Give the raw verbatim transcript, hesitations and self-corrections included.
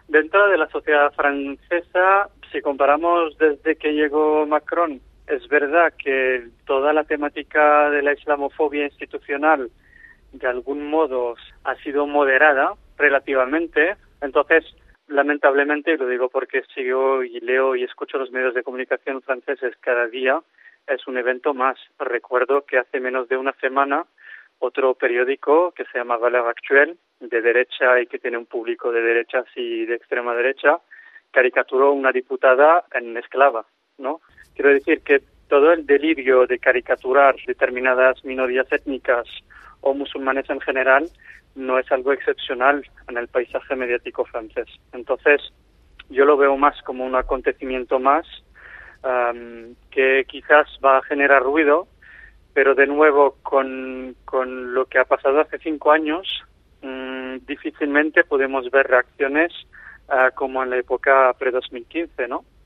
Dentro de la sociedad francesa, si comparamos desde que llegó Macron, es verdad que toda la temática de la islamofobia institucional de algún modo ha sido moderada relativamente. Entonces, lamentablemente, y lo digo porque sigo y leo y escucho los medios de comunicación franceses cada día, es un evento más. Recuerdo que hace menos de una semana otro periódico que se llama Valeurs Actuelles, de derecha y que tiene un público de derechas y de extrema derecha, caricaturó una diputada en esclava, ¿no? Quiero decir que todo el delirio de caricaturar determinadas minorías étnicas o musulmanes en general no es algo excepcional en el paisaje mediático francés. Entonces, yo lo veo más como un acontecimiento más um, que quizás va a generar ruido, pero de nuevo, con, con lo que ha pasado hace cinco años, mmm, difícilmente podemos ver reacciones uh, como en la época pre dos mil quince, ¿no?